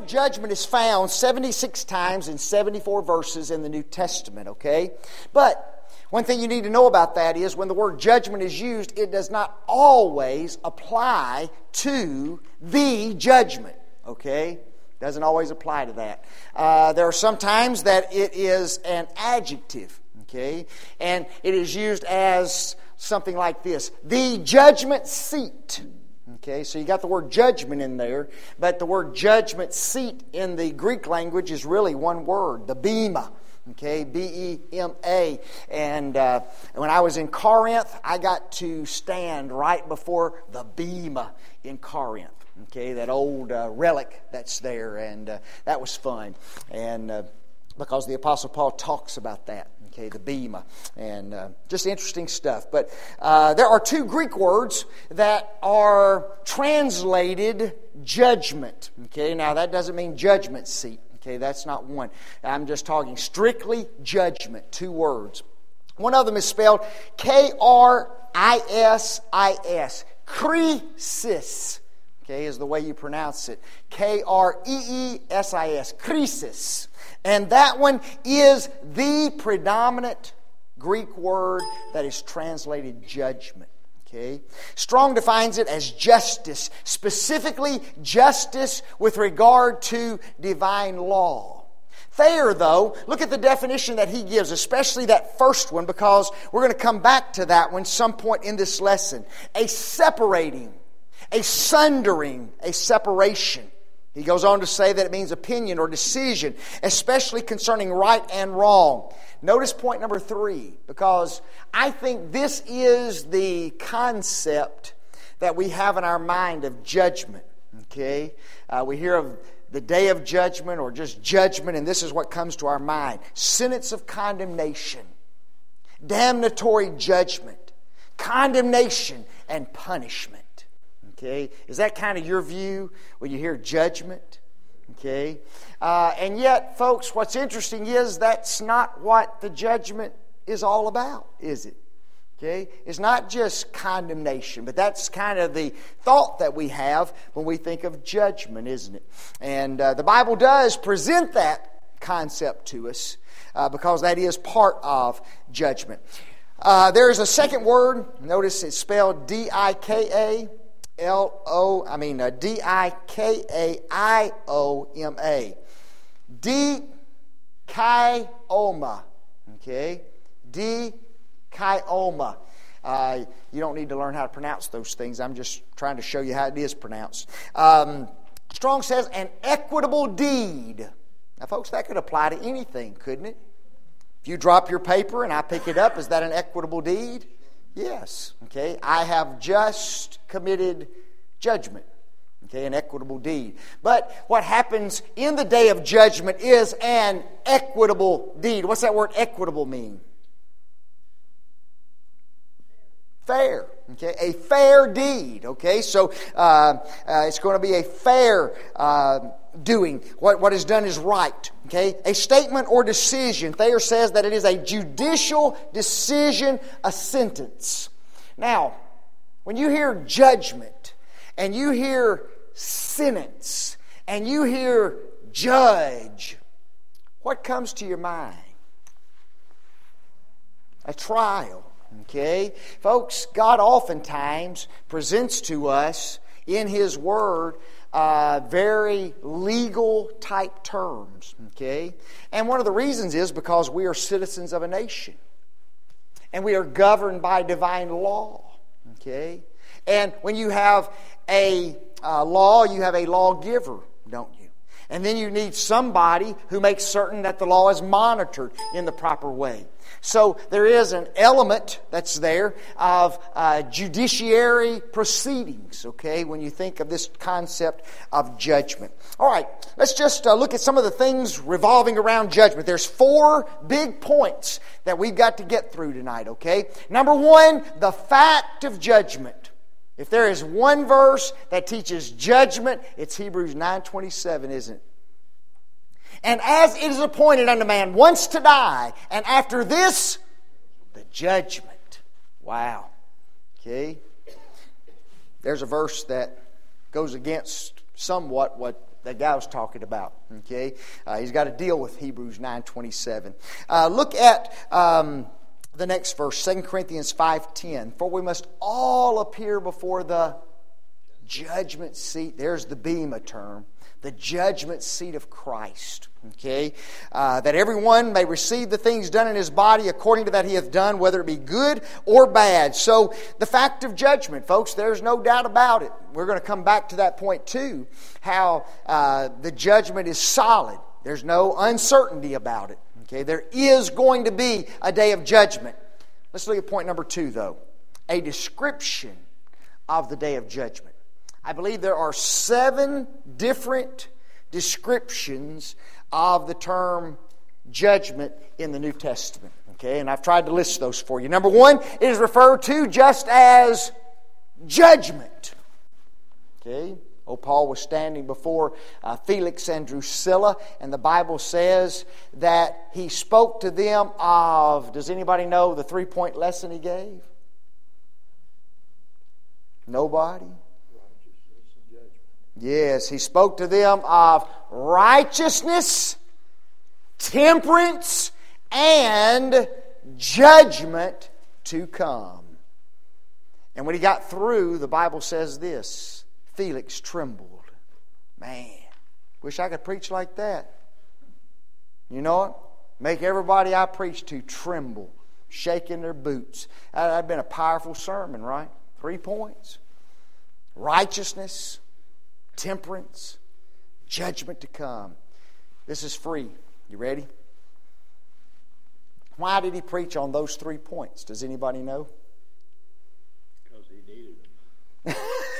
judgment is found 76 times in 74 verses in the New Testament, okay? But one thing you need to know about that is when the word judgment is used, it does not always apply to the judgment, okay? Doesn't always apply to that. There are some times that it is an adjective, okay? And it is used as something like this: the judgment seat. Okay, so you got the word judgment in there, but the word judgment seat in the Greek language is really one word, the bema. Okay, B-E-M-A. And when I was in Corinth, I got to stand right before the bema in Corinth. Okay, that old relic that's there, and that was fun. And because the Apostle Paul talks about that. Okay, the bema, and just interesting stuff. But there are two Greek words that are translated judgment. Okay, now that doesn't mean judgment seat. Okay, that's not one. I'm just talking strictly judgment, two words. One of them is spelled K-R-I-S-I-S, krisis. Okay, is the way you pronounce it. K-R-E-E-S-I-S, krisis. And that one is the predominant Greek word that is translated judgment. Okay? Strong defines it as justice, specifically justice with regard to divine law. Thayer, though, look at the definition that he gives, especially that first one, because we're going to come back to that one some point in this lesson. A separating, a sundering, a separation. He goes on to say that it means opinion or decision, especially concerning right and wrong. Notice point number 3, because I think this is the concept that we have in our mind of judgment. Okay? We hear of the day of judgment or just judgment, and this is what comes to our mind. Sentence of condemnation, damnatory judgment, condemnation, and punishment. Okay, is that kind of your view when you hear judgment? Okay, and yet, folks, what's interesting is that's not what the judgment is all about, is it? Okay, it's not just condemnation, but that's kind of the thought that we have when we think of judgment, isn't it? And the Bible does present that concept to us because that is part of judgment. There is a second word. Notice it's spelled D-I-K-A. D-I-K-A-I-O-M-A. Dikaioma. Okay? Dikaioma. You don't need to learn how to pronounce those things. I'm just trying to show you how it is pronounced. Strong says an equitable deed. Now, folks, that could apply to anything, couldn't it? If you drop your paper and I pick it up, is that an equitable deed? Yes. Okay. I have just committed judgment. Okay, an equitable deed. But what happens in the day of judgment is an equitable deed. What's that word equitable mean? Fair. Okay, a fair deed. Okay, so it's going to be a fair doing. What is done is right. Okay, a statement or decision. Thayer says that it is a judicial decision, a sentence. Now, when you hear judgment, and you hear sentence, and you hear judge, what comes to your mind? A trial. Okay? Folks, God oftentimes presents to us in His Word very legal type terms. Okay? And one of the reasons is because we are citizens of a nation. And we are governed by divine law. Okay? And when you have a law, you have a lawgiver, don't you? And then you need somebody who makes certain that the law is monitored in the proper way. So there is an element that's there of judiciary proceedings, okay, when you think of this concept of judgment. All right, let's just look at some of the things revolving around judgment. There's 4 big points that we've got to get through tonight, okay? Number 1, the fact of judgment. If there is one verse that teaches judgment, it's Hebrews 9:27, isn't it? And as it is appointed unto man once to die, and after this, the judgment. Wow. Okay. There's a verse that goes against somewhat what that guy was talking about. Okay, he's got to deal with Hebrews 9:27. Look at the next verse, 2 Corinthians 5:10. For we must all appear before the judgment seat. There's the bema term. The judgment seat of Christ. Okay, that everyone may receive the things done in his body according to that he hath done, whether it be good or bad. So the fact of judgment, folks, there's no doubt about it. We're going to come back to that point too, how the judgment is solid. There's no uncertainty about it. Okay, there is going to be a day of judgment. Let's look at point number 2, though. A description of the day of judgment. I believe there are 7 different descriptions of the term judgment in the New Testament. Okay, and I've tried to list those for you. Number 1, it is referred to just as judgment. Okay, Paul was standing before Felix and Drusilla, and the Bible says that he spoke to them of, does anybody know the 3-point lesson he gave? Nobody? Yes, he spoke to them of righteousness, temperance, and judgment to come. And when he got through, the Bible says this, Felix trembled. Man, wish I could preach like that. You know what? Make everybody I preach to tremble, shaking their boots. That would have been a powerful sermon, right? 3 points. Righteousness, temperance, judgment to come. This is free. You ready? Why did he preach on those 3 points? Does anybody know? Because he needed them.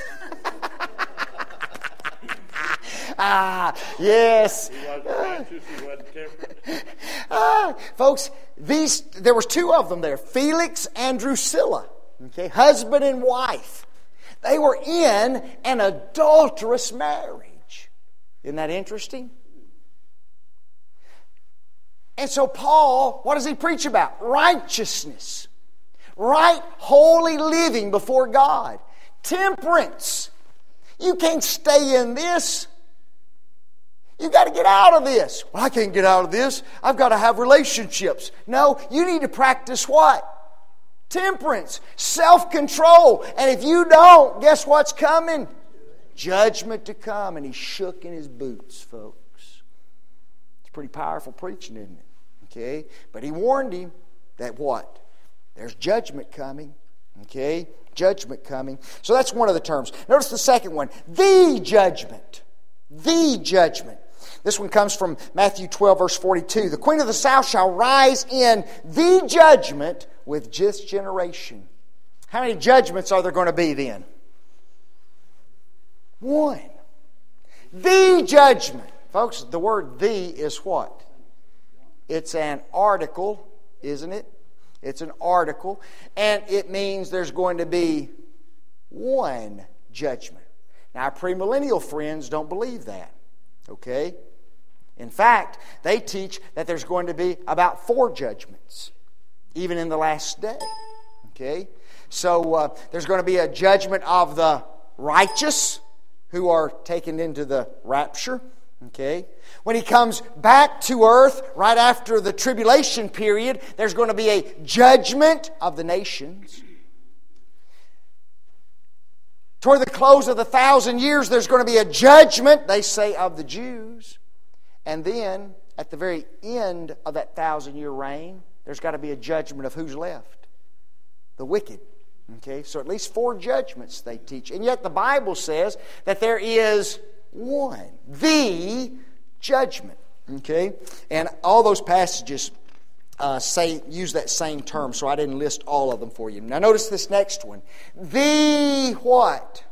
Yes. He wasn't righteous, he wasn't temperate. Folks, there was 2 of them there, Felix and Drusilla. Okay, husband and wife. They were in an adulterous marriage. Isn't that interesting? And so Paul, what does he preach about? Righteousness. Right, holy living before God. Temperance. You can't stay in this. You got to get out of this. Well, I can't get out of this. I've got to have relationships. No, you need to practice what? Temperance, self-control. And if you don't, guess what's coming? Judgment to come. And he shook in his boots, folks. It's pretty powerful preaching, isn't it? Okay? But he warned him that what? There's judgment coming. Okay? Judgment coming. So that's one of the terms. Notice the second one. The judgment. The judgment. This one comes from Matthew 12, verse 42. The queen of the south shall rise in the judgment with this generation. How many judgments are there going to be then? 1. The judgment. Folks, the word "the" is what? It's an article, isn't it? It's an article. And it means there's going to be 1 judgment. Now, our premillennial friends don't believe that. Okay? In fact, they teach that there's going to be about 4 judgments, even in the last day. Okay? So, there's going to be a judgment of the righteous who are taken into the rapture. Okay? When he comes back to earth right after the tribulation period, there's going to be a judgment of the nations. Toward the close of the 1,000 years, there's going to be a judgment, they say, of the Jews. And then, at the very end of that 1,000-year reign, there's got to be a judgment of who's left? The wicked. Okay, so at least 4 judgments they teach. And yet the Bible says that there is 1. The judgment. Okay? And all those passages use that same term, so I didn't list all of them for you. Now notice this next one. The what?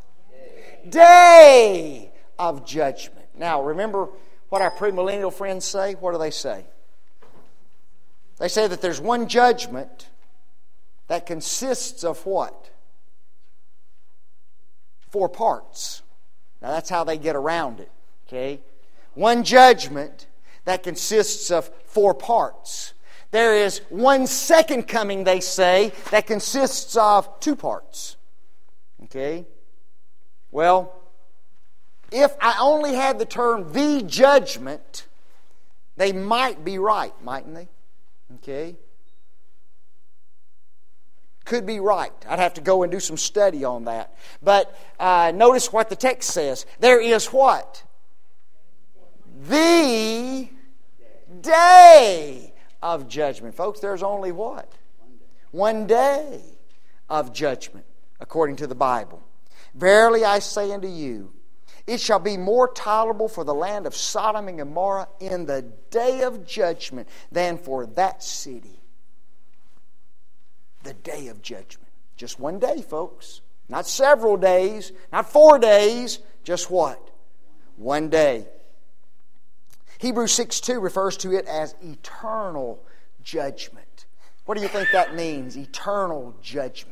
Day of judgment. Now remember what our premillennial friends say? What do they say? They say that there's 1 judgment that consists of what? 4 parts. Now that's how they get around it. Okay? 1 judgment that consists of 4 parts. There is 1 second coming, they say, that consists of 2 parts. Okay? Well, if I only had the term the judgment, they might be right, mightn't they? Okay. Could be right. I'd have to go and do some study on that. But notice what the text says. There is what? The day of judgment. Folks, there's only what? One day of judgment, according to the Bible. Verily I say unto you, it shall be more tolerable for the land of Sodom and Gomorrah in the day of judgment than for that city. The day of judgment. Just one day, folks. Not several days, not 4 days, just what? One day. Hebrews 6:2 refers to it as eternal judgment. What do you think that means, eternal judgment?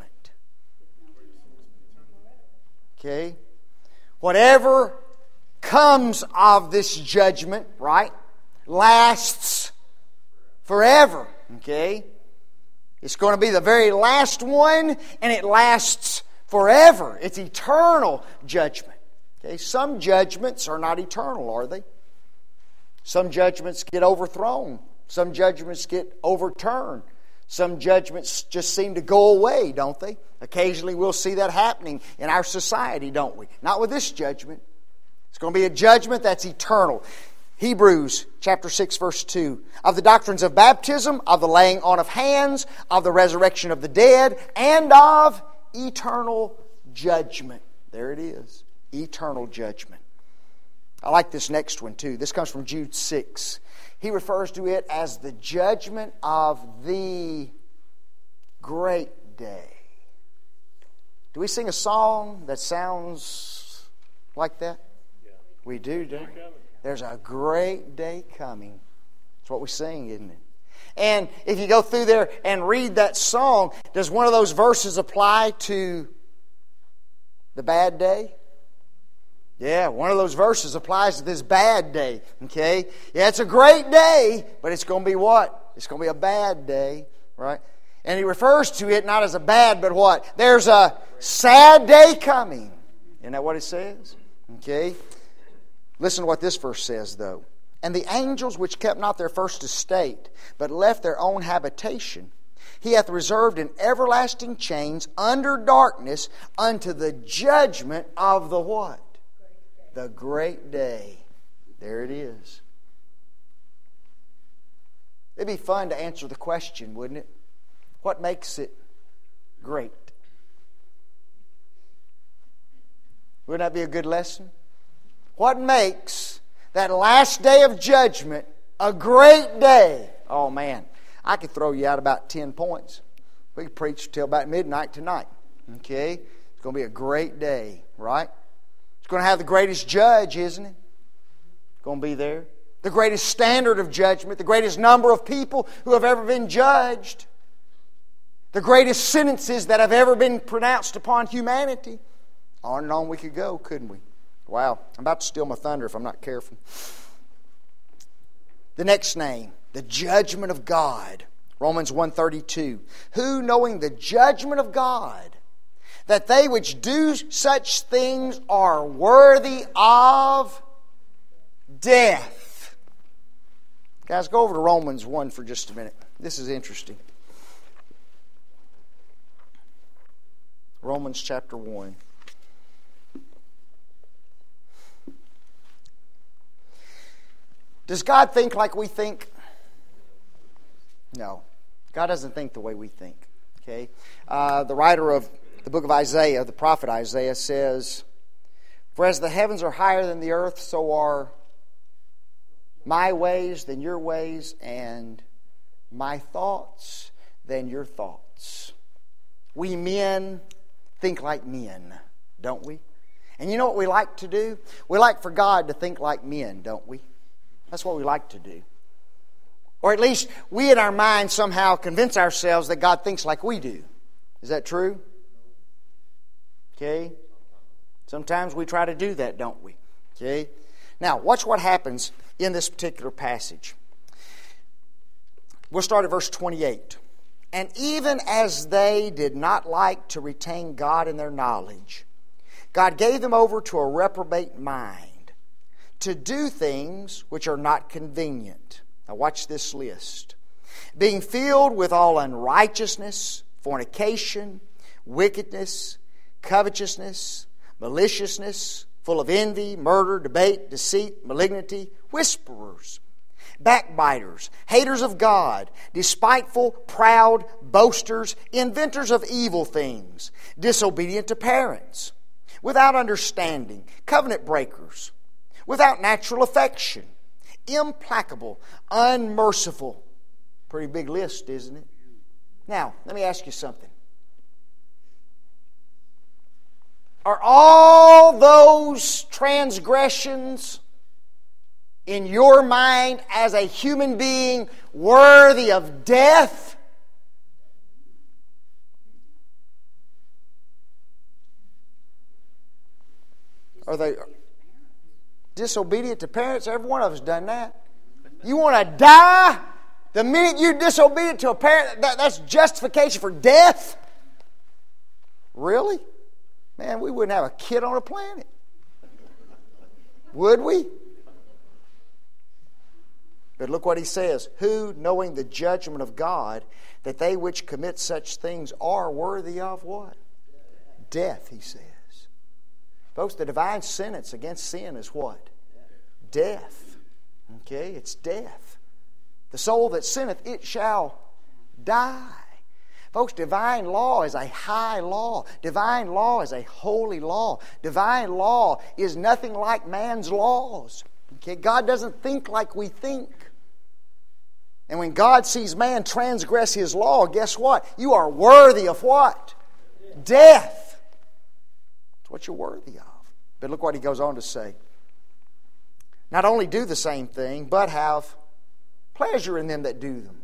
Okay? Whatever comes of this judgment, right, lasts forever. Okay? It's going to be the very last one, and it lasts forever. It's eternal judgment. Okay? Some judgments are not eternal, are they? Some judgments get overthrown. Some judgments get overturned. Some judgments just seem to go away, don't they? Occasionally we'll see that happening in our society, don't we? Not with this judgment. It's going to be a judgment that's eternal. Hebrews chapter 6, verse 2. Of the doctrines of baptism, of the laying on of hands, of the resurrection of the dead, and of eternal judgment. There it is. Eternal judgment. I like this next one too. This comes from Jude 6. He refers to it as the judgment of the great day. Do we sing a song that sounds like that? Yeah. We do, don't we? There's a great day coming. That's what we sing, isn't it? And if you go through there and read that song, does one of those verses apply to the bad day? Yeah, one of those verses applies to this bad day. Okay? Yeah, it's a great day, but it's going to be what? It's going to be a bad day, right? And he refers to it not as a bad, but what? There's a sad day coming. Isn't that what it says? Okay? Listen to what this verse says, though. And the angels which kept not their first estate, but left their own habitation, He hath reserved in everlasting chains under darkness unto the judgment of the what? The great day. There it is. It'd be fun to answer the question, wouldn't it? What makes it great? Wouldn't that be a good lesson? What makes that last day of judgment a great day? Oh man, I could throw you out about 10 points. We could preach till about midnight tonight. Okay? It's going to be a great day, right? It's going to have the greatest judge, isn't it? It's going to be there. The greatest standard of judgment, the greatest number of people who have ever been judged, the greatest sentences that have ever been pronounced upon humanity. On and on we could go, couldn't we? Wow, I'm about to steal my thunder if I'm not careful. The next name, the judgment of God. Romans 1:32. Who, knowing the judgment of God, that they which do such things are worthy of death. Guys, go over to Romans 1 for just a minute. This is interesting. Romans chapter 1. Does God think like we think? No. God doesn't think the way we think. Okay? The writer of the book of Isaiah, the prophet Isaiah, says, "For as the heavens are higher than the earth, so are my ways than your ways, and my thoughts than your thoughts." We men think like men, don't we? And you know what we like to do? We like for God to think like men, don't we? That's what we like to do. Or at least we in our minds somehow convince ourselves that God thinks like we do. Is that true? Okay? Sometimes we try to do that, don't we? Okay? Now, watch what happens in this particular passage. We'll start at verse 28. And even as they did not like to retain God in their knowledge, God gave them over to a reprobate mind, to do things which are not convenient. Now watch this list. Being filled with all unrighteousness, fornication, wickedness, covetousness, maliciousness, full of envy, murder, debate, deceit, malignity, whisperers, backbiters, haters of God, despiteful, proud, boasters, inventors of evil things, disobedient to parents, without understanding, covenant breakers, without natural affection, implacable, unmerciful. Pretty big list, isn't it? Now, let me ask you something. Are all those transgressions in your mind as a human being worthy of death? Are they disobedient to parents? Every one of us done that. You want to die? The minute you're disobedient to a parent, that's justification for death? Really? Man, we wouldn't have a kid on the planet. Would we? But look what he says. Who, knowing the judgment of God, that they which commit such things are worthy of what? Death, he says. Folks, the divine sentence against sin is what? Death. Okay, it's death. The soul that sinneth, it shall die. Folks, divine law is a high law. Divine law is a holy law. Divine law is nothing like man's laws. Okay, God doesn't think like we think. And when God sees man transgress His law, guess what? You are worthy of what? Death. That's what you're worthy of. But look what he goes on to say. Not only do the same thing, but have pleasure in them that do them.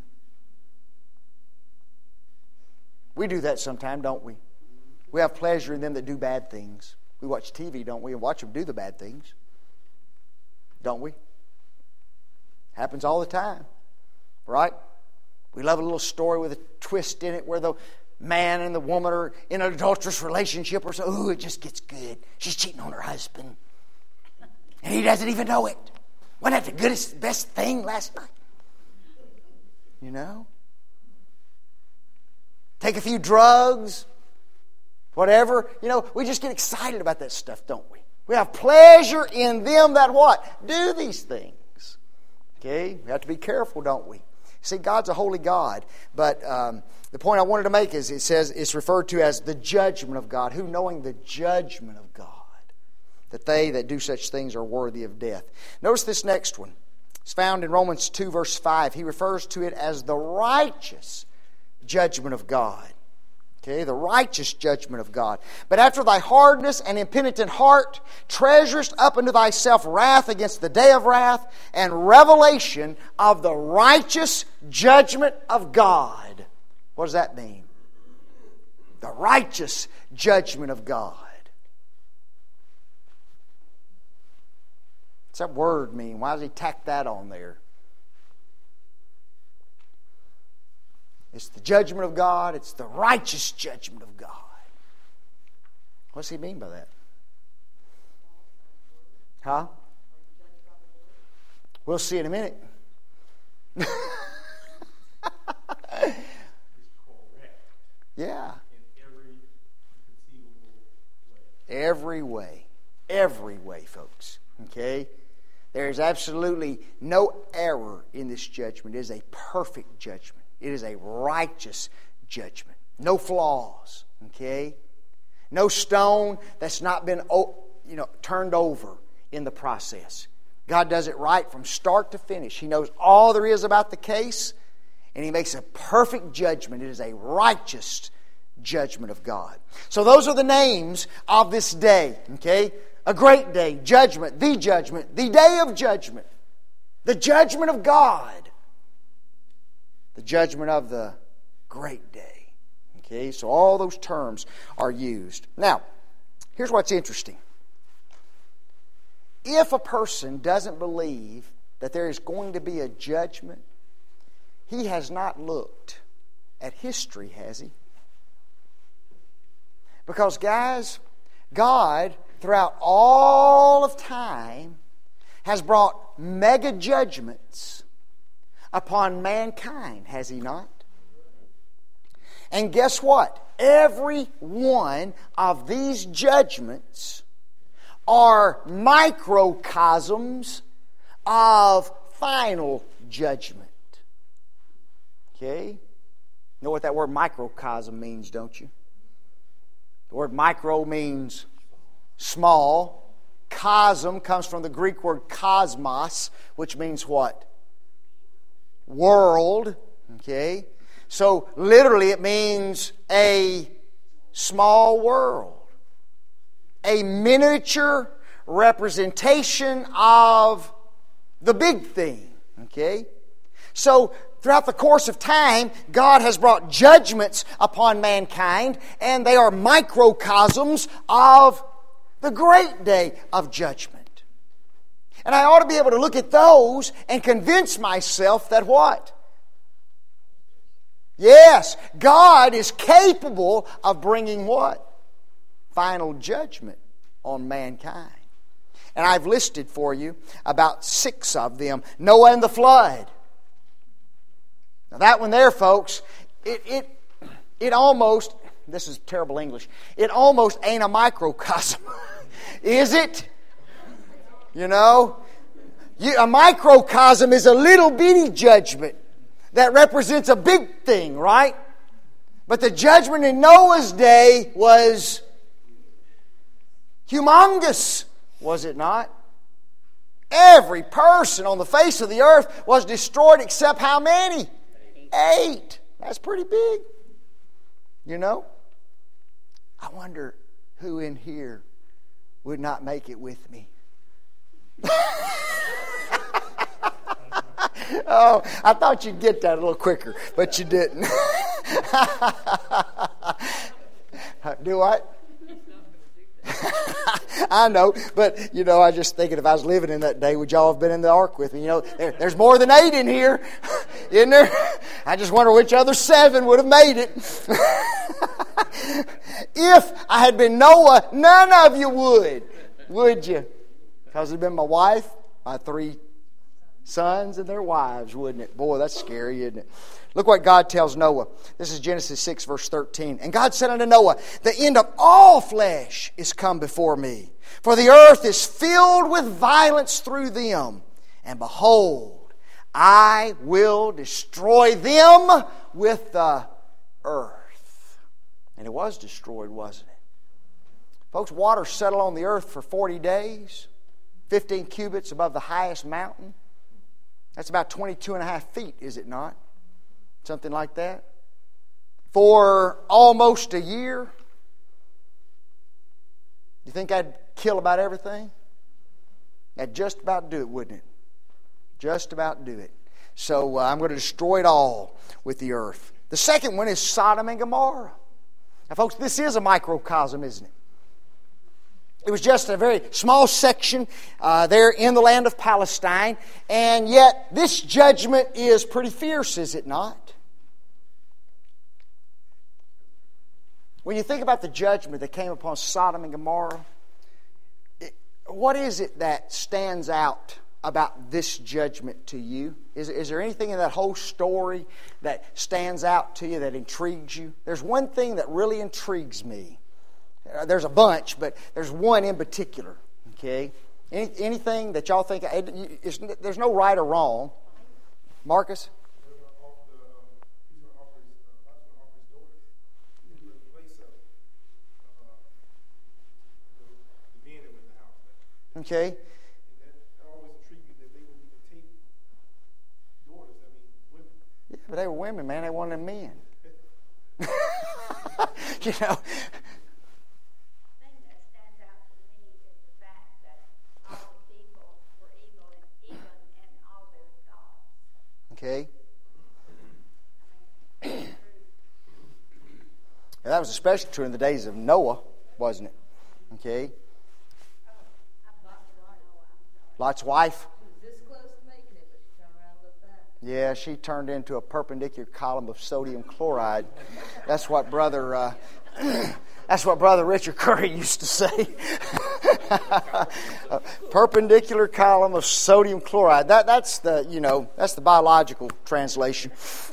We do that sometimes, don't we? We have pleasure in them that do bad things. We watch TV, don't we? And watch them do the bad things. Don't we? Happens all the time. Right? We love a little story with a twist in it where the man and the woman are in an adulterous relationship or so. Ooh, it just gets good. She's cheating on her husband. And he doesn't even know it. Wasn't that the best thing last night? You know? Take a few drugs, whatever. You know, we just get excited about that stuff, don't we? We have pleasure in them that what? Do these things. Okay? We have to be careful, don't we? See, God's a holy God. But the point I wanted to make is it says it's referred to as the judgment of God. Who, knowing the judgment of God, that they that do such things are worthy of death. Notice this next one. It's found in Romans 2, verse 5. He refers to it as the righteous judgment of God. Okay, the righteous judgment of God. But after thy hardness and impenitent heart treasurest up unto thyself wrath against the day of wrath and revelation of the righteous judgment of God. What does that mean? The righteous judgment of God. What's that word mean? Why does he tack that on there? It's the judgment of God. It's the righteous judgment of God. What's he mean by that? Huh? We'll see in a minute. Yeah. Every way. Every way, folks. Okay? There is absolutely no error in this judgment. It is a perfect judgment. It is a righteous judgment. No flaws. Okay? No stone that's not been turned over in the process. God does it right from start to finish. He knows all there is about the case, and He makes a perfect judgment. It is a righteous judgment of God. So those are the names of this day. Okay? A great day, judgment, the day of judgment, the judgment of God, the judgment of the great day. Okay, so all those terms are used. Now, here's what's interesting. If a person doesn't believe that there is going to be a judgment, he has not looked at history, has he? Because, guys, God, throughout all of time, has brought mega judgments upon mankind, has He not? And guess what? Every one of these judgments are microcosms of final judgment. Okay? You know what that word microcosm means, don't you? The word micro means small. Cosm comes from the Greek word cosmos, which means what? World. Okay? So literally it means a small world. A miniature representation of the big thing. Okay? So throughout the course of time, God has brought judgments upon mankind, and they are microcosms of the great day of judgment. And I ought to be able to look at those and convince myself that what? Yes, God is capable of bringing what? Final judgment on mankind. And I've listed for you about 6 of them. Noah and the flood. Now that one there, folks, it almost, this is terrible English, it almost ain't a microcosm. Is it? You know? A microcosm is a little bitty judgment that represents a big thing, right? But the judgment in Noah's day was humongous, was it not? Every person on the face of the earth was destroyed except how many? 8. That's pretty big. You know? I wonder who in here would not make it with me. Oh, I thought you'd get that a little quicker, but you didn't. Do what? I know, but you know, I was just thinking if I was living in that day, would y'all have been in the ark with me? You know, there's more than 8 in here, isn't there? I just wonder which other 7 would have made it. If I had been Noah, none of you would you? Because it'd been my wife, my 3 sons, and their wives, wouldn't it? Boy, that's scary, isn't it? Look what God tells Noah. This is Genesis 6, verse 13. And God said unto Noah, the end of all flesh is come before me, for the earth is filled with violence through them. And behold, I will destroy them with the earth. And it was destroyed, wasn't it? Folks, water settled on the earth for 40 days, 15 cubits above the highest mountain. That's about 22 and a half feet, is it not? Something like that. For almost a year. You think I'd kill about everything? That'd just about do it, wouldn't it? Just about do it. So I'm going to destroy it all with the earth. The second one is Sodom and Gomorrah. Now, folks, this is a microcosm, isn't it? It was just a very small section there in the land of Palestine. And yet, this judgment is pretty fierce, is it not? When you think about the judgment that came upon Sodom and Gomorrah, what is it that stands out about this judgment to you? Is there anything in that whole story that stands out to you, that intrigues you? There's one thing that really intrigues me. There's a bunch, but there's one in particular. Okay, anything that y'all think? There's no right or wrong. Marcus. Okay. Yeah, but they were women, man. They wanted men. You know. Okay. That was especially true in the days of Noah, wasn't it? Okay. Lot's wife. Yeah, she turned into a perpendicular column of sodium chloride. That's what Brother That's what Brother Richard Curry used to say. A perpendicular column of sodium chloride. That's the biological translation.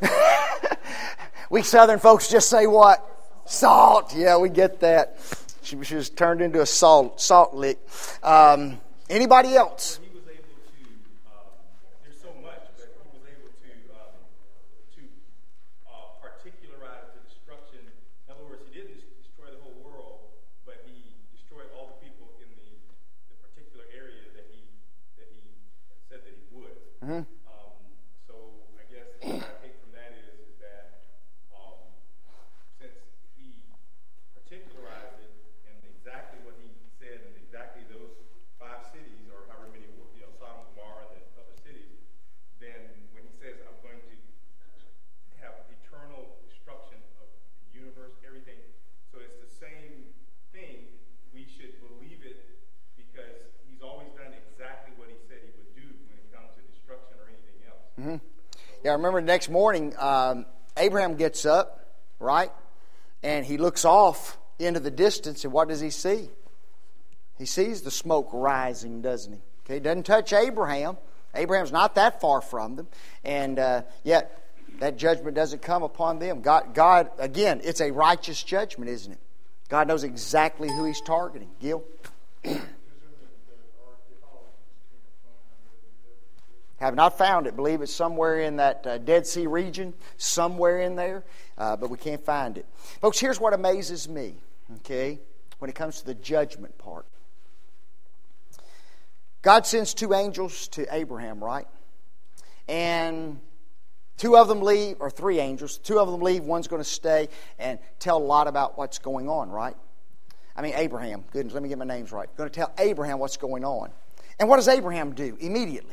We Southern folks just say what? Salt. Yeah, we get that. She was turned into a salt lick. Anybody else? He was able to, there's so much, but he was able to particularize the destruction. In other words, he didn't destroy the whole world, but he destroyed all the people in the particular area that he said that he would. Mm-hmm. So I guess what I take from that is that since he particularized it and exactly what he said and exactly those 5 cities or however many, Sodom, Gomorrah, and the other cities, then when he says, I'm going to have eternal destruction of the universe, everything, so it's the same thing. We should believe it because he's always done exactly what he said he would do when it comes to destruction or anything else. Mm-hmm. Yeah, I remember the next morning, Abraham gets up, right? And he looks off into the distance, and what does he see? He sees the smoke rising, doesn't he? Okay, it doesn't touch Abraham. Abraham's not that far from them. And yet, that judgment doesn't come upon them. God, again, it's a righteous judgment, isn't it? God knows exactly who He's targeting. Gil? Have not found it. Believe it's somewhere in that Dead Sea region, somewhere in there, but we can't find it. Folks, here's what amazes me, okay, when it comes to the judgment part. God sends 2 angels to Abraham, right? And 2 of them leave, or 3 angels. 2 of them leave, one's going to stay and tell a lot about what's going on, right? I mean, Abraham. Goodness, let me get my names right. Going to tell Abraham what's going on. And what does Abraham do immediately?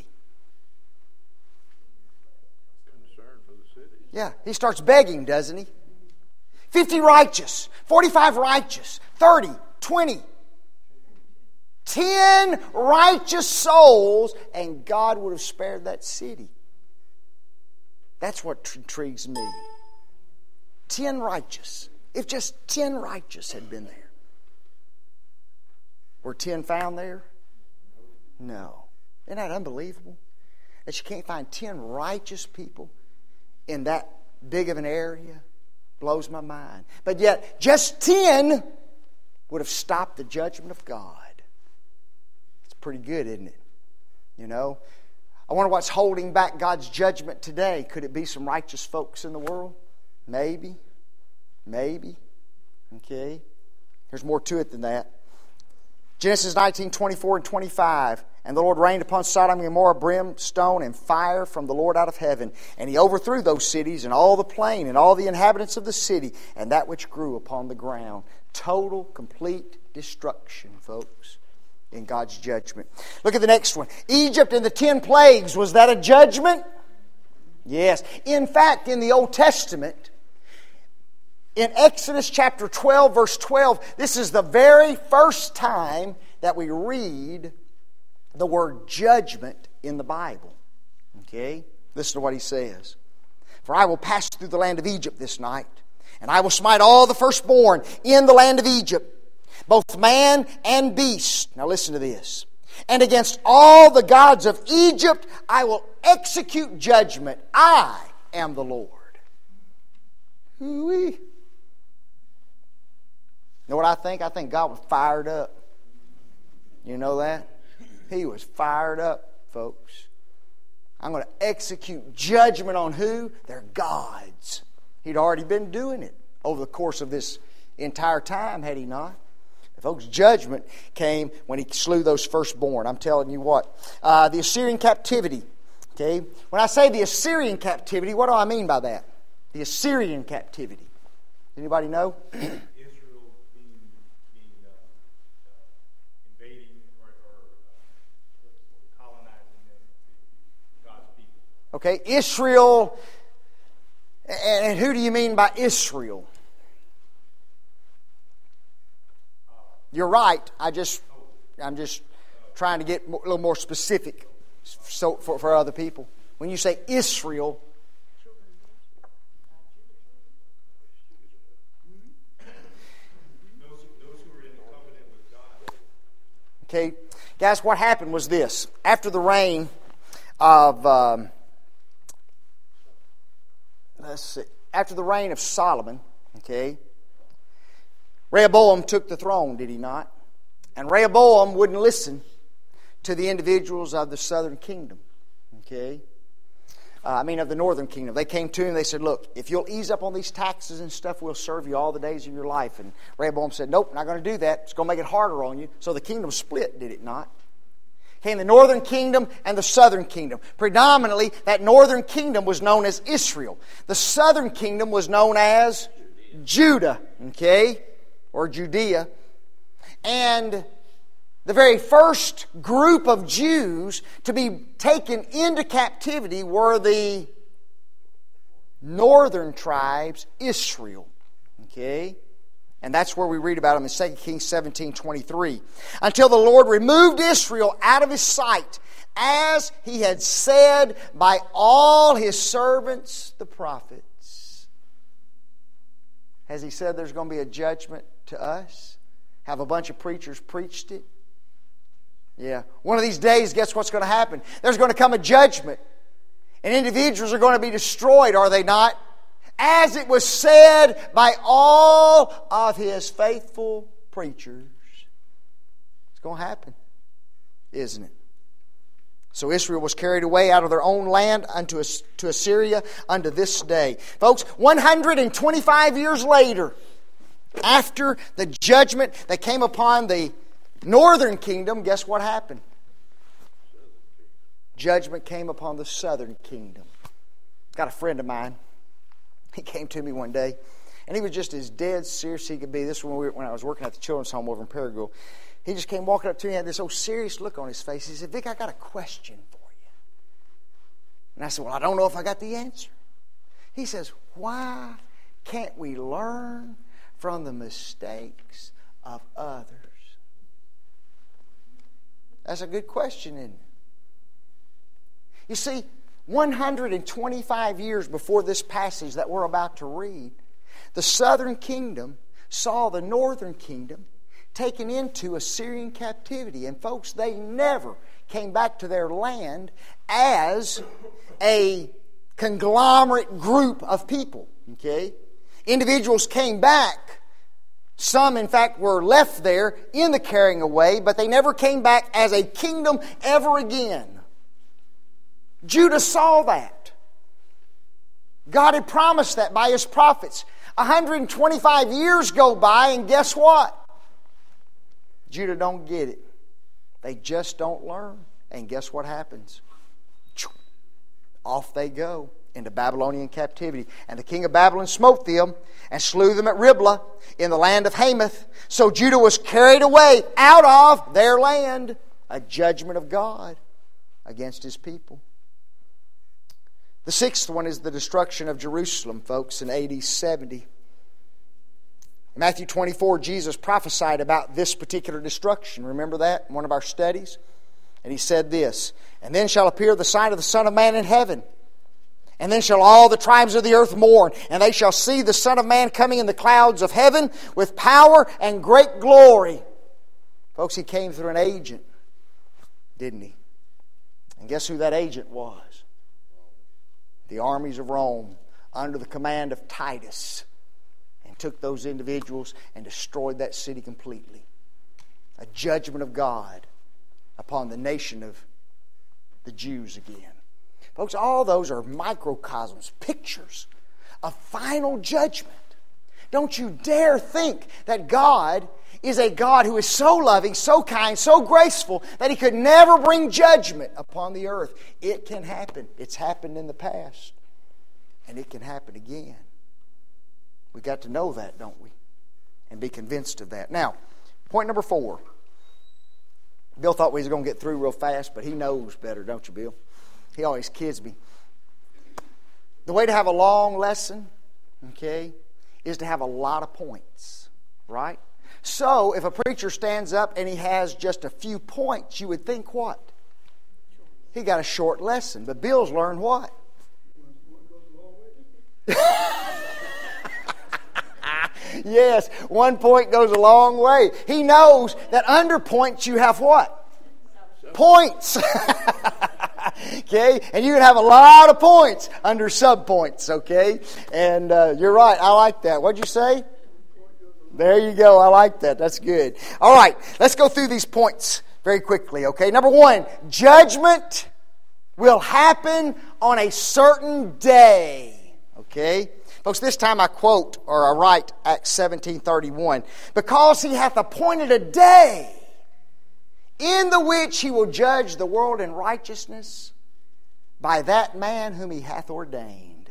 Concern for the city. Yeah, he starts begging, doesn't he? 50 righteous, 45 righteous, 30, 20, 10 righteous souls, and God would have spared that city. That's what intrigues me. 10 righteous. If just 10 righteous had been there. Were 10 found there? No. Isn't that unbelievable? That you can't find 10 righteous people in that big of an area? Blows my mind. But yet, just 10 would have stopped the judgment of God. It's pretty good, isn't it? You know? I wonder what's holding back God's judgment today. Could it be some righteous folks in the world? Maybe. Maybe. Okay. There's more to it than that. Genesis 19:24 and 25. And the Lord rained upon Sodom and Gomorrah brimstone and fire from the Lord out of heaven. And He overthrew those cities and all the plain and all the inhabitants of the city and that which grew upon the ground. Total, complete destruction, folks, in God's judgment. Look at the next one. Egypt and the 10 plagues. Was that a judgment? Yes. In fact, in the Old Testament, in Exodus chapter 12, verse 12, this is the very first time that we read the word judgment in the Bible. Okay? Listen to what he says. For I will pass through the land of Egypt this night, and I will smite all the firstborn in the land of Egypt, both man and beast. Now listen to this. And against all the gods of Egypt I will execute judgment. I am the Lord. Hoo-wee. You know what I think? I think God was fired up. You know that? He was fired up, folks. I'm going to execute judgment on who? Their gods. He'd already been doing it over the course of this entire time, had he not? Folks, judgment came when he slew those firstborn. I'm telling you what. The Assyrian captivity. Okay? When I say the Assyrian captivity, what do I mean by that? The Assyrian captivity. Anybody know? Israel being invading or colonizing God's people. Okay, Israel. And who do you mean by Israel? You're right. I'm just trying to get a little more specific so for other people. When you say Israel, Those Okay, guys, what happened was this. After the reign of Solomon, okay, Rehoboam took the throne, did he not? And Rehoboam wouldn't listen to the individuals of the southern kingdom, okay? Of the northern kingdom. They came to him and they said, look, if you'll ease up on these taxes and stuff, we'll serve you all the days of your life. And Rehoboam said, nope, not going to do that. It's going to make it harder on you. So the kingdom split, did it not? Came the northern kingdom and the southern kingdom. Predominantly, that northern kingdom was known as Israel. The southern kingdom was known as Judah, okay? Or Judea. And the very first group of Jews to be taken into captivity were the northern tribes, Israel. Okay? And that's where we read about them in 2 Kings 17:23. Until the Lord removed Israel out of his sight, as he had said by all his servants, the prophets. Has he said there's going to be a judgment to us? Have a bunch of preachers preached it? Yeah. One of these days, guess what's going to happen? There's going to come a judgment. And individuals are going to be destroyed, are they not? As it was said by all of his faithful preachers. It's going to happen, isn't it? So Israel was carried away out of their own land to Assyria unto this day. Folks, 125 years later, after the judgment that came upon the northern kingdom, guess what happened? Judgment came upon the southern kingdom. Got a friend of mine. He came to me one day, and he was just as dead serious as he could be. This was when I was working at the children's home over in Paragould. He just came walking up to me and had this old serious look on his face. He said, Vic, I got a question for you. And I said, well, I don't know if I got the answer. He says, why can't we learn from the mistakes of others? That's a good question, isn't it? You see, 125 years before this passage that we're about to read, the southern kingdom saw the northern kingdom taken into Assyrian captivity. And folks, they never came back to their land as a conglomerate group of people. Okay? Individuals came back. Some, in fact, were left there in the carrying away, but they never came back as a kingdom ever again. Judah saw that. God had promised that by his prophets. 125 years go by, and guess what? Judah don't get it. They just don't learn. And guess what happens? Off they go into Babylonian captivity. And the king of Babylon smote them and slew them at Riblah in the land of Hamath. So Judah was carried away out of their land. A judgment of God against his people. The sixth one is the destruction of Jerusalem, folks, in AD 70. In Matthew 24, Jesus prophesied about this particular destruction. Remember that in one of our studies? And he said this, and then shall appear the sign of the Son of Man in heaven. And then shall all the tribes of the earth mourn, and they shall see the Son of Man coming in the clouds of heaven with power and great glory. Folks, he came through an agent, didn't he? And guess who that agent was? The armies of Rome, under the command of Titus, and took those individuals and destroyed that city completely. A judgment of God upon the nation of the Jews again. Folks, all those are microcosms, pictures of final judgment. Don't you dare think that God is a God who is so loving, so kind, so graceful that he could never bring judgment upon the earth. It can happen. It's happened in the past. And it can happen again. We got to know that, don't we? And be convinced of that. Now, point number 4. Bill thought we was going to get through real fast, but he knows better, don't you, Bill? He always kids me. The way to have a long lesson, okay, is to have a lot of points, right? So, if a preacher stands up and he has just a few points, you would think what? He got a short lesson. But Bill's learned what? Yes, 1 point goes a long way. He knows that under points you have what? Points. Okay? And you can have a lot of points under sub-points, okay? And you're right, I like that. What'd you say? There you go, I like that. That's good. All right, let's go through these points very quickly, okay? Number 1, judgment will happen on a certain day, okay? Folks, this time I quote, or I write Acts 17:31, because he hath appointed a day in the which he will judge the world in righteousness by that man whom he hath ordained.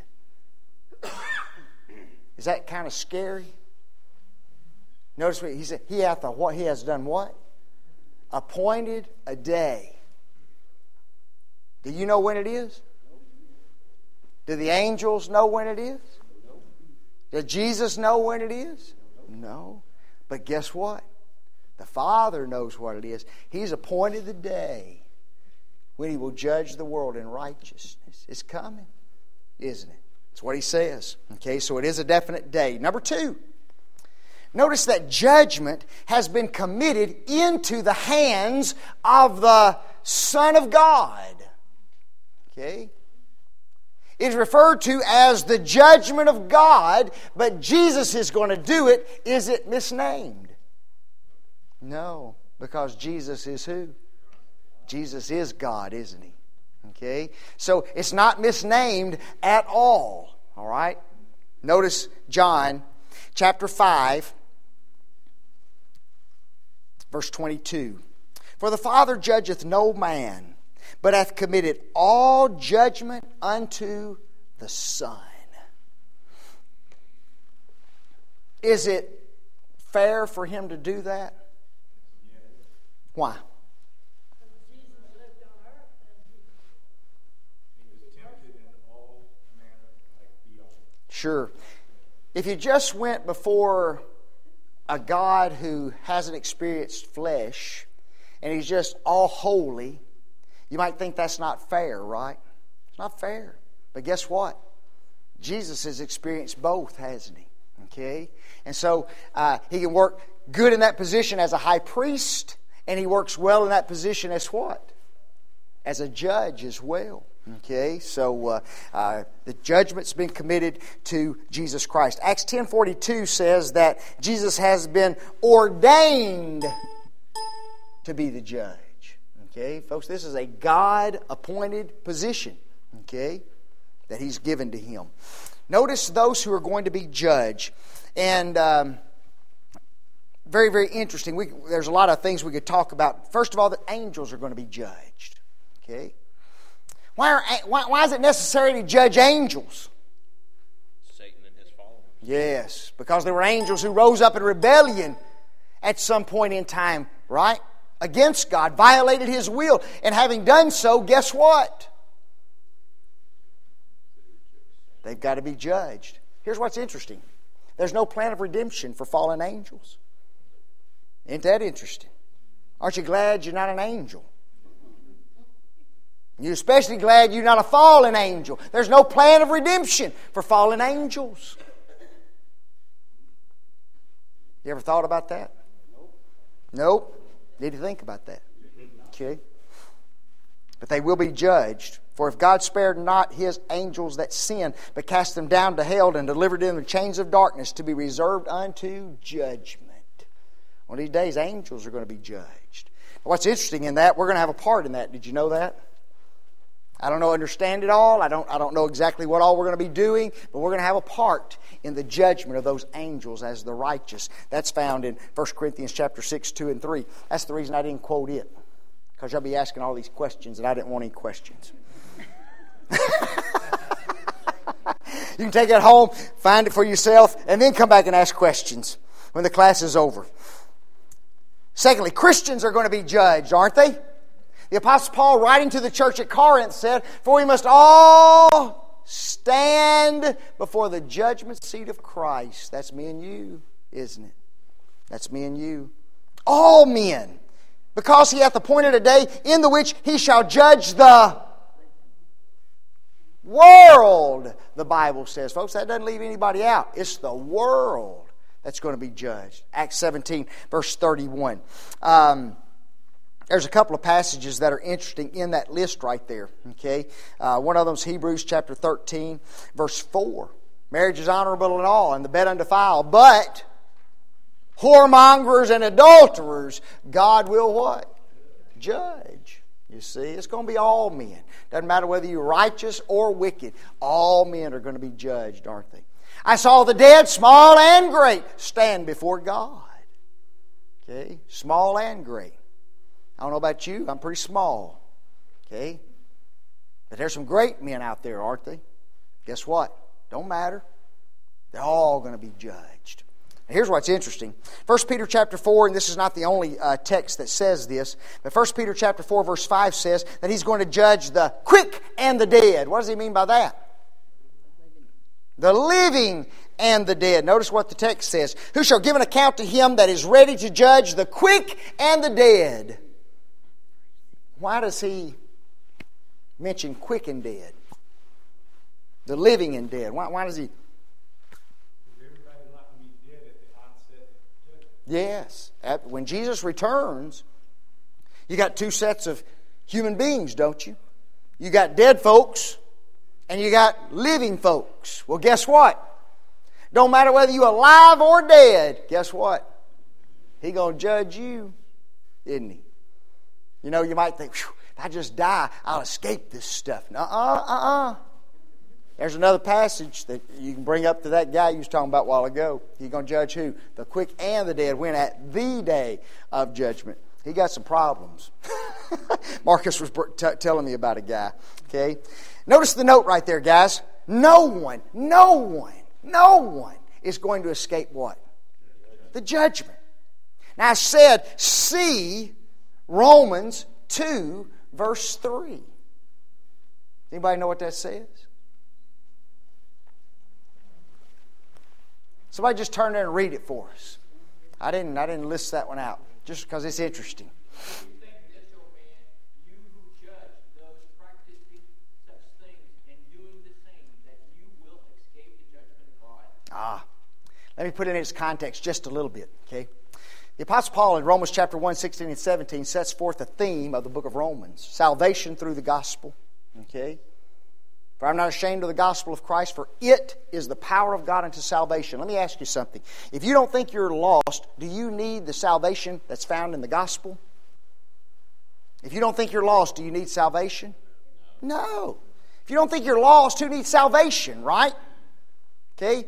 Is that kind of scary? Notice what he said. He has done what? Appointed a day. Do you know when it is? Do the angels know when it is? Does Jesus know when it is? No. But guess what? The Father knows what it is. He's appointed the day when He will judge the world in righteousness. It's coming, isn't it? That's what He says. Okay, so it is a definite day. Number 2, notice that judgment has been committed into the hands of the Son of God. Okay? It is referred to as the judgment of God, but Jesus is going to do it. Is it misnamed? No, because Jesus is who? Jesus is God, isn't He? Okay? So it's not misnamed at all. All right? Notice John chapter 5, verse 22. For the Father judgeth no man, but hath committed all judgment unto the Son. Is it fair for Him to do that? Why? Sure. If you just went before a God who hasn't experienced flesh and He's just all holy, you might think that's not fair, right? It's not fair. But guess what? Jesus has experienced both, hasn't He? Okay? And so He can work good in that position as a high priest, and He works well in that position as what? As a judge as well. Okay, so the judgment's been committed to Jesus Christ. Acts 10:42 says that Jesus has been ordained to be the judge. Okay, folks, this is a God-appointed position, okay, that He's given to Him. Notice those who are going to be judged. And very, very interesting. There's a lot of things we could talk about. First of all, that angels are going to be judged. Okay? Why is it necessary to judge angels? Satan and his followers. Yes, because there were angels who rose up in rebellion at some point in time, right? Against God, violated His will. And having done so, guess what? They've got to be judged. Here's what's interesting. There's no plan of redemption for fallen angels. Ain't that interesting? Aren't you glad you're not an angel? You're especially glad you're not a fallen angel. There's no plan of redemption for fallen angels. You ever thought about that? Nope. Need to think about that. Okay? But they will be judged. For if God spared not His angels that sinned, but cast them down to hell and delivered them in the chains of darkness to be reserved unto judgment. One of these days, angels are going to be judged. What's interesting in that, we're going to have a part in that. Did you know that? I don't understand it all. I don't know exactly what all we're going to be doing, but we're going to have a part in the judgment of those angels as the righteous. That's found in 1 Corinthians chapter 6, 2 and 3. That's the reason I didn't quote it, because you'll be asking all these questions, and I didn't want any questions. You can take it home, find it for yourself, and then come back and ask questions when the class is over. Secondly, Christians are going to be judged, aren't they? The Apostle Paul, writing to the church at Corinth, said, "For we must all stand before the judgment seat of Christ." That's me and you, isn't it? That's me and you. All men, because He hath appointed a day in the which He shall judge the world, the Bible says. Folks, that doesn't leave anybody out. It's the world that's going to be judged. Acts 17, verse 31. There's a couple of passages that are interesting in that list right there. Okay, one of them is Hebrews chapter 13, verse 4. Marriage is honorable in all, and the bed undefiled, but whoremongers and adulterers, God will what? Judge. You see, it's going to be all men. Doesn't matter whether you're righteous or wicked. All men are going to be judged, aren't they? I saw the dead, small and great, stand before God. Okay, small and great. I don't know about you, I'm pretty small. Okay? But there's some great men out there, aren't they? Guess what? Don't matter. They're all going to be judged. Here's what's interesting. 1 Peter chapter 4, and this is not the only text that says this, but 1 Peter chapter 4 verse 5 says that He's going to judge the quick and the dead. What does He mean by that? The living and the dead. Notice what the text says. Who shall give an account to Him that is ready to judge the quick and the dead? Why does He mention quick and dead? The living and dead. Why does He? Everybody not going to be dead at the onset of judgment. Yes. When Jesus returns, you got two sets of human beings, don't you? You got dead folks and you got living folks. Well, guess what? Don't matter whether you're alive or dead. Guess what? He's going to judge you, isn't He? You know, you might think, if I just die, I'll escape this stuff. There's another passage that you can bring up to that guy you was talking about a while ago. He's going to judge who? The quick and the dead. When at the day of judgment. He got some problems. Marcus was telling me about a guy. Okay, notice the note right there, guys. No one is going to escape what? The judgment. Now I said, see Romans 2, verse 3. Anybody know what that says? Somebody just turn there and read it for us. I didn't list that one out just because it's interesting. You think this, O man, you who judge those practicing such things and doing the same, that you will escape the judgment of God? Let me put it in its context just a little bit, okay? The Apostle Paul in Romans chapter 1, 16 and 17 sets forth the theme of the book of Romans. Salvation through the gospel, okay? For I'm not ashamed of the gospel of Christ, for it is the power of God unto salvation. Let me ask you something. If you don't think you're lost, do you need the salvation that's found in the gospel? If you don't think you're lost, do you need salvation? No. If you don't think you're lost, who needs salvation, right? Okay?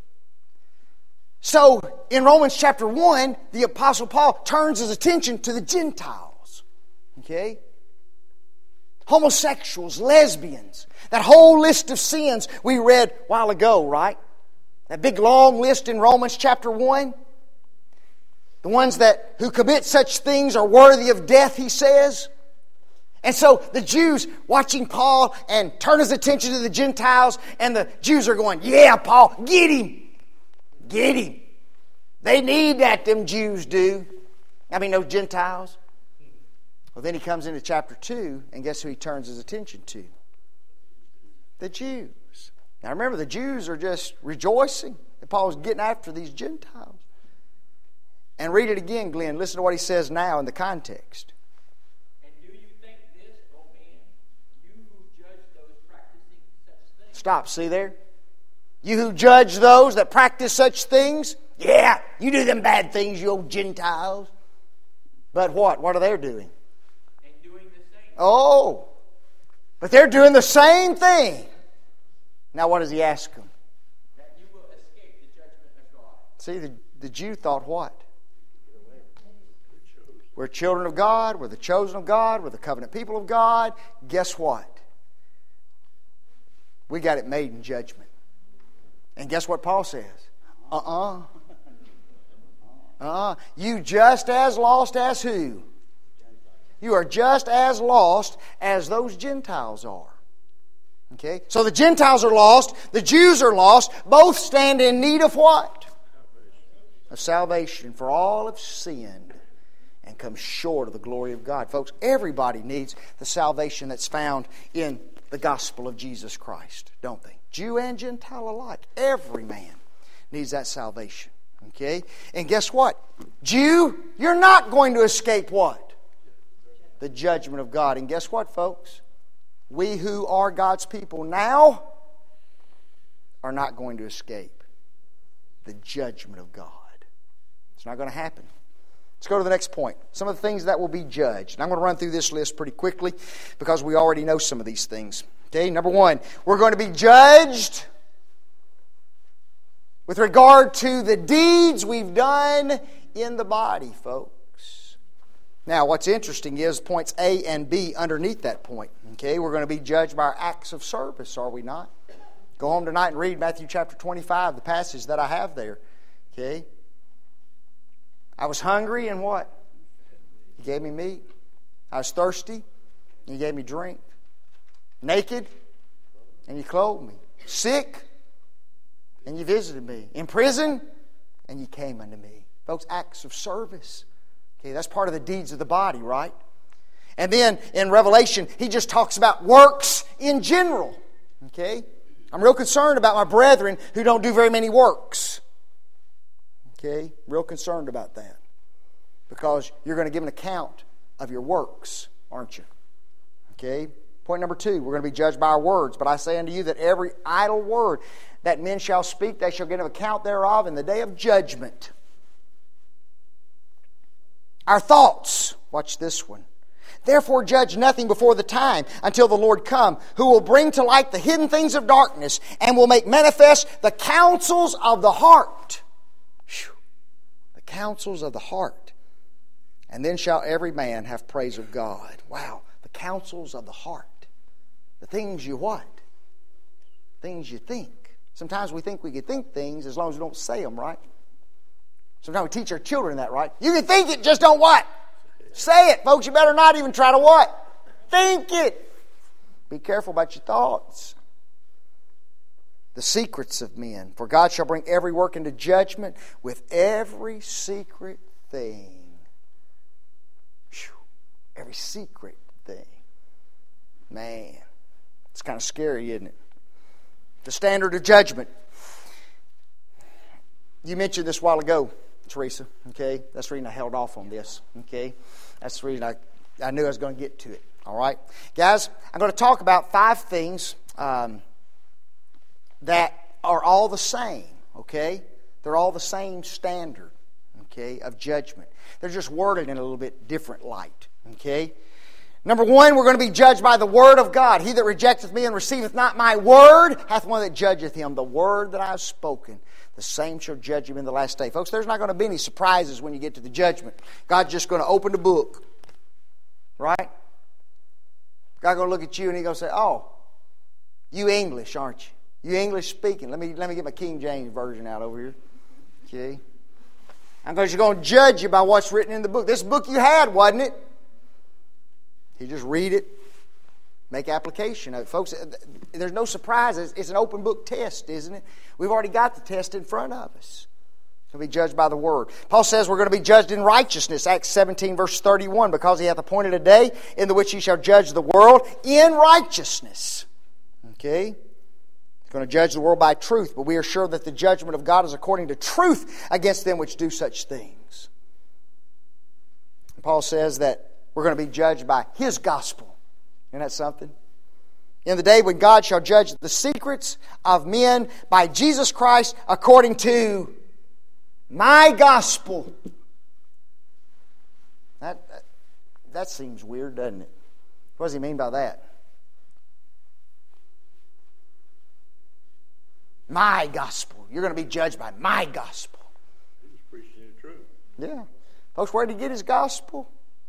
So, in Romans chapter 1, the Apostle Paul turns his attention to the Gentiles. Okay? Homosexuals, lesbians, that whole list of sins we read a while ago, right? That big long list in Romans chapter 1. The ones who commit such things are worthy of death, he says. And so the Jews watching Paul and turn his attention to the Gentiles, and the Jews are going, yeah, Paul, get him. Get him. They need that, them Jews do. Those Gentiles. Well, then he comes into chapter 2, and guess who he turns his attention to? The Jews. Now remember, the Jews are just rejoicing that Paul's getting after these Gentiles. And read it again, Glenn. Listen to what he says now in the context. And do you think this, O man, you who judge those practicing such things? Stop, see there? You who judge those that practice such things? Yeah, you do them bad things, you old Gentiles. But what? What are they doing? Oh, but they're doing the same thing. Now what does he ask them? That you will escape the judgment of God. See, the Jew thought what? We're children of God, we're the chosen of God, we're the covenant people of God. Guess what? We got it made in judgment. And guess what Paul says? You just as lost as who? You are just as lost as those Gentiles are. Okay? So the Gentiles are lost. The Jews are lost. Both stand in need of what? Of salvation. For all have sinned and come short of the glory of God. Folks, everybody needs the salvation that's found in the gospel of Jesus Christ, don't they? Jew and Gentile alike. Every man needs that salvation. Okay? And guess what? Jew, you're not going to escape what? The judgment of God. And guess what, folks? We who are God's people now are not going to escape the judgment of God. It's not going to happen. Let's go to the next point. Some of the things that will be judged. And I'm going to run through this list pretty quickly because we already know some of these things. Okay, number one, we're going to be judged with regard to the deeds we've done in the body, folks. Now, what's interesting is points A and B underneath that point. Okay, we're going to be judged by our acts of service, are we not? Go home tonight and read Matthew chapter 25, the passage that I have there. Okay. I was hungry and what? You gave me meat. I was thirsty and you gave me drink. Naked and you clothed me. Sick and you visited me. In prison and you came unto me. Folks, acts of service. Okay, that's part of the deeds of the body, right? And then in Revelation, he just talks about works in general. Okay? I'm real concerned about my brethren who don't do very many works. Okay? Real concerned about that. Because you're going to give an account of your works, aren't you? Okay? Point number 2, we're going to be judged by our words. But I say unto you that every idle word that men shall speak, they shall give an account thereof in the day of judgment. Our thoughts. Watch this one. Therefore judge nothing before the time until the Lord come, who will bring to light the hidden things of darkness and will make manifest the counsels of the heart. Whew. The counsels of the heart. And then shall every man have praise of God. Wow. The counsels of the heart. The things you what? Things you think. Sometimes we think we can think things as long as we don't say them, right? Sometimes we teach our children that, right? You can think it, just don't what? Say it. Folks, you better not even try to what? Think it. Be careful about your thoughts. The secrets of men. For God shall bring every work into judgment with every secret thing. Whew. Every secret thing. Man, it's kind of scary, isn't it? The standard of judgment. You mentioned this a while ago, Teresa. Okay, that's the reason I held off on this. Okay, that's the reason I knew I was going to get to it. All right, guys, I'm going to talk about 5 things that are all the same. Okay, they're all the same standard. Okay, of judgment. They're just worded in a little bit different light. Okay. Number 1, we're going to be judged by the word of God. He that rejecteth me and receiveth not my word hath one that judgeth him. The word that I have spoken, the same shall judge him in the last day. Folks, there's not going to be any surprises when you get to the judgment. God's just going to open the book. Right? God's going to look at you and He's going to say, oh, you English, aren't you? You English speaking. Let me get my King James Version out over here. Okay? I'm going to judge you by what's written in the book. This book you had, wasn't it? You just read it, make application of it. Folks, there's no surprises. It's an open book test, isn't it? We've already got the test in front of us. We'll be judged by the Word. Paul says we're going to be judged in righteousness. Acts 17, verse 31, because He hath appointed a day in the which He shall judge the world in righteousness. Okay? He's going to judge the world by truth, but we are sure that the judgment of God is according to truth against them which do such things. And Paul says that we're going to be judged by His gospel. Isn't that something? In the day when God shall judge the secrets of men by Jesus Christ according to my gospel. That seems weird, doesn't it? What does he mean by that? My gospel. You're going to be judged by my gospel. He's preaching the truth. Yeah. Folks, where did he get his gospel?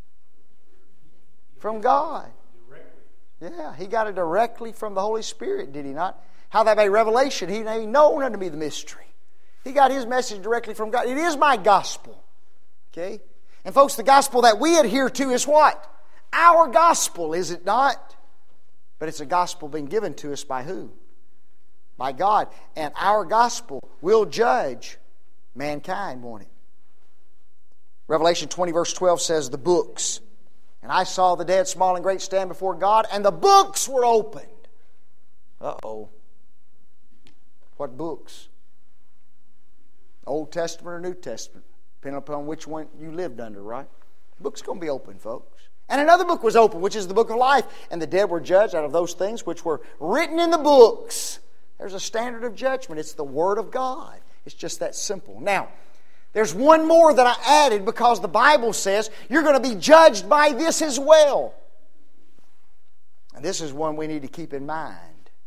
From God. Yeah, he got it directly from the Holy Spirit, did he not? How that by revelation, he made known unto me the mystery. He got his message directly from God. It is my gospel. Okay? And folks, the gospel that we adhere to is what? Our gospel, is it not? But it's a gospel being given to us by who? By God. And our gospel will judge mankind, won't it? Revelation 20 verse 12 says, the books. And I saw the dead, small and great, stand before God, and the books were opened. Uh-oh. What books? Old Testament or New Testament, depending upon which one you lived under, right? The book's going to be open, folks. And another book was open, which is the book of life. And the dead were judged out of those things which were written in the books. There's a standard of judgment. It's the Word of God. It's just that simple. Now, there's one more that I added because the Bible says you're going to be judged by this as well. And this is one we need to keep in mind.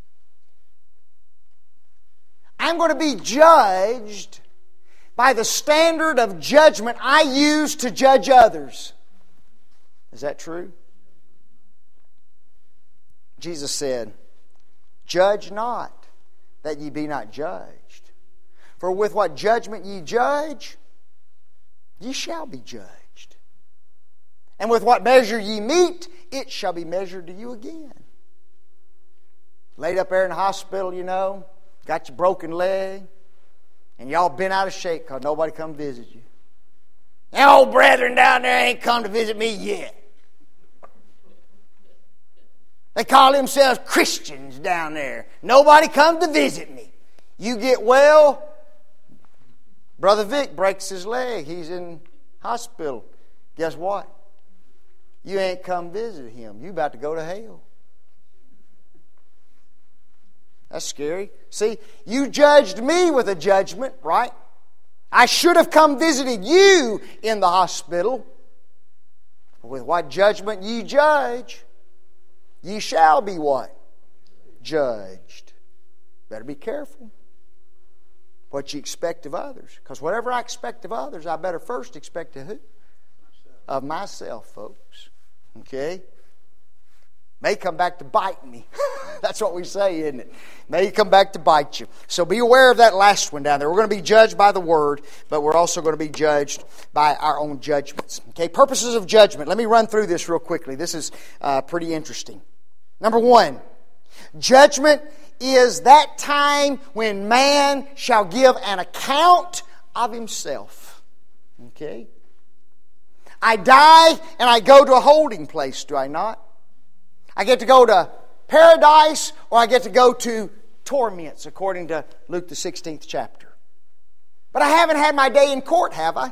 I'm going to be judged by the standard of judgment I use to judge others. Is that true? Jesus said, "Judge not, that ye be not judged. For with what judgment ye judge, ye shall be judged. And with what measure ye mete, it shall be measured to you again." Laid up there in the hospital, you know, got your broken leg, and y'all been out of shape because nobody come visit you. Them old brethren down there ain't come to visit me yet. They call themselves Christians down there. Nobody come to visit me. You get well, Brother Vic breaks his leg. He's in hospital. Guess what? You ain't come visit him. You about to go to hell. That's scary. See, you judged me with a judgment, right? I should have come visited you in the hospital. With what judgment ye judge, ye shall be what? Judged. Better be careful what you expect of others. Because whatever I expect of others, I better first expect of who? Of myself, folks. Okay? May come back to bite me. That's what we say, isn't it? May come back to bite you. So be aware of that last one down there. We're going to be judged by the Word, but we're also going to be judged by our own judgments. Okay, purposes of judgment. Let me run through this real quickly. This is pretty interesting. Number one, judgment is that time when man shall give an account of himself. Okay? I die and I go to a holding place, do I not? I get to go to paradise or I get to go to torments, according to Luke the 16th chapter. But I haven't had my day in court, have I?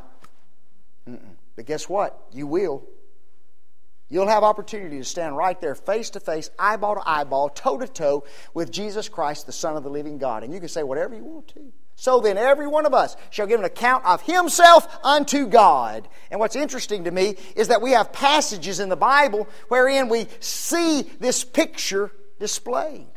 But guess what? You will. You'll have opportunity to stand right there face to face, eyeball to eyeball, toe to toe with Jesus Christ, the Son of the living God. And you can say whatever you want to. So then every one of us shall give an account of himself unto God. And what's interesting to me is that we have passages in the Bible wherein we see this picture displayed.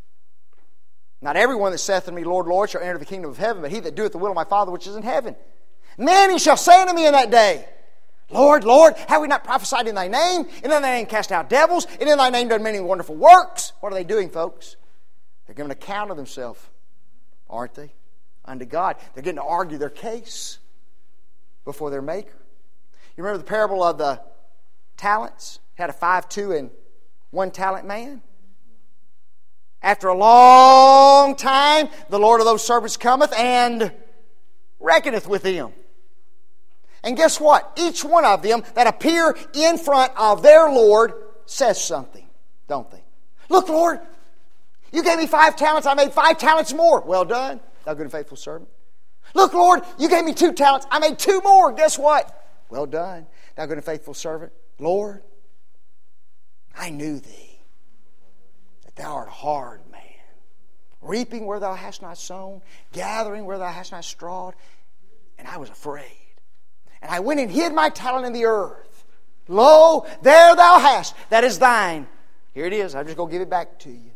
Not everyone that saith unto me, Lord, Lord, shall enter the kingdom of heaven, but he that doeth the will of my Father which is in heaven. Many shall say unto me in that day, Lord, Lord, have we not prophesied in thy name? And in thy name cast out devils? And in thy name done many wonderful works? What are they doing, folks? They're giving an account of themselves, aren't they? Unto God. They're getting to argue their case before their Maker. You remember the parable of the talents? Had a 5, 2, and 1 talent man. After a long time, the Lord of those servants cometh and reckoneth with them. And guess what? Each one of them that appear in front of their Lord says something, don't they? Look, Lord, you gave me 5 talents. I made 5 talents more. Well done, thou good and faithful servant. Look, Lord, you gave me 2 talents. I made 2 more. Guess what? Well done, thou good and faithful servant. Lord, I knew thee, that thou art a hard man, reaping where thou hast not sown, gathering where thou hast not strawed, and I was afraid. And I went and hid my talent in the earth. Lo, there thou hast, that is thine. Here it is, I'm just going to give it back to you.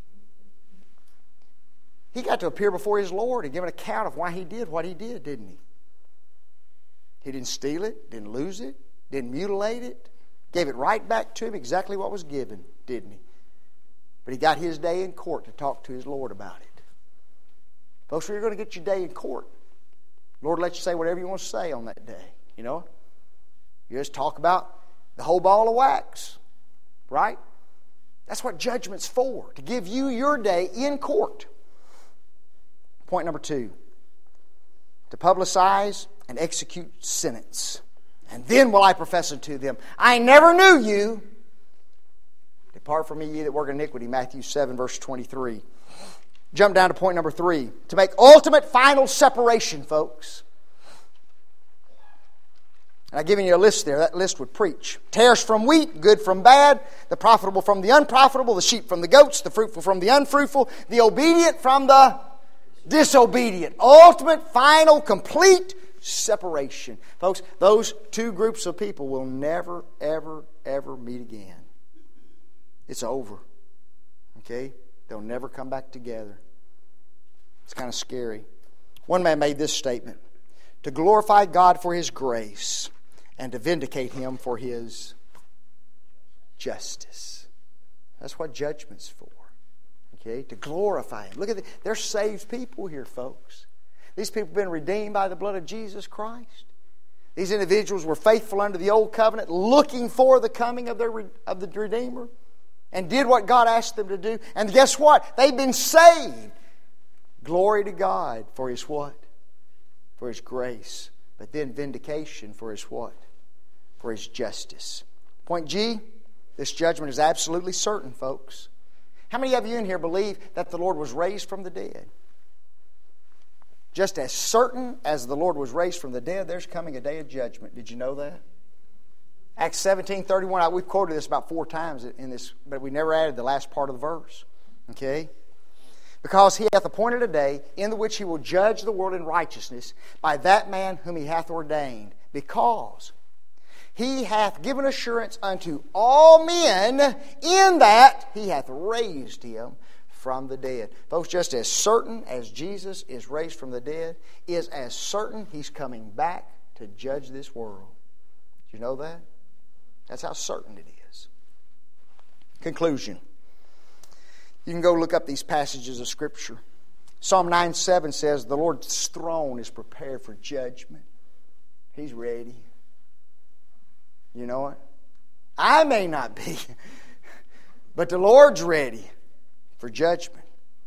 He got to appear before his Lord and give an account of why he did what he did, didn't he? He didn't steal it, didn't lose it, didn't mutilate it. Gave it right back to him exactly what was given, didn't he? But he got his day in court to talk to his Lord about it. Folks, you're going to get your day in court. Lord let you say whatever you want to say on that day. You know? You just talk about the whole ball of wax. Right? That's what judgment's for. To give you your day in court. Point number 2. To publicize and execute sentence. And then will I profess unto them, I never knew you. Depart from me, ye that work iniquity. Matthew 7, verse 23. Jump down to point number 3. To make ultimate final separation, folks. And I've given you a list there. That list would preach. Tares from wheat, good from bad, the profitable from the unprofitable, the sheep from the goats, the fruitful from the unfruitful, the obedient from the disobedient. Ultimate, final, complete separation. Folks, those two groups of people will never, ever, ever meet again. It's over. Okay? They'll never come back together. It's kind of scary. One man made this statement: to glorify God for His grace and to vindicate Him for His justice. That's what judgment's for. Okay? To glorify Him. Look at they're saved people here, folks. These people have been redeemed by the blood of Jesus Christ. These individuals were faithful under the old covenant, looking for the coming of the Redeemer, and did what God asked them to do. And guess what? They've been saved. Glory to God for His what? For His grace. But then vindication for His what? For His justice. Point G, this judgment is absolutely certain, folks. How many of you in here believe that the Lord was raised from the dead? Just as certain as the Lord was raised from the dead, there's coming a day of judgment. Did you know that? Acts 17:31. We've quoted this about 4 times in this, but we never added the last part of the verse. Okay? Because He hath appointed a day in the which He will judge the world in righteousness by that man whom He hath ordained. Because He hath given assurance unto all men in that He hath raised Him from the dead. Folks, just as certain as Jesus is raised from the dead is as certain He's coming back to judge this world. Do you know that? That's how certain it is. Conclusion. You can go look up these passages of Scripture. Psalm 9:7 says, the Lord's throne is prepared for judgment. He's ready. You know it? I may not be, but the Lord's ready for judgment.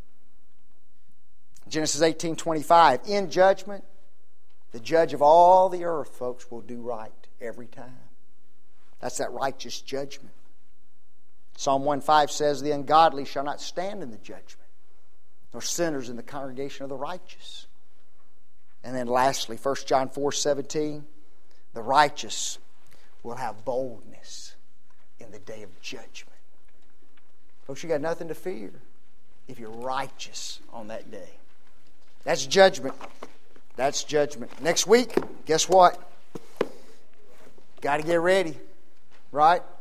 Genesis 18:25. In judgment, the judge of all the earth, folks, will do right every time. That's that righteous judgment. Psalm 1:5 says, the ungodly shall not stand in the judgment, nor sinners in the congregation of the righteous. And then lastly, 1 John 4:17, the righteous will have boldness in the day of judgment. Folks, you got nothing to fear if you're righteous on that day. That's judgment. That's judgment. Next week, guess what? Got to get ready, right?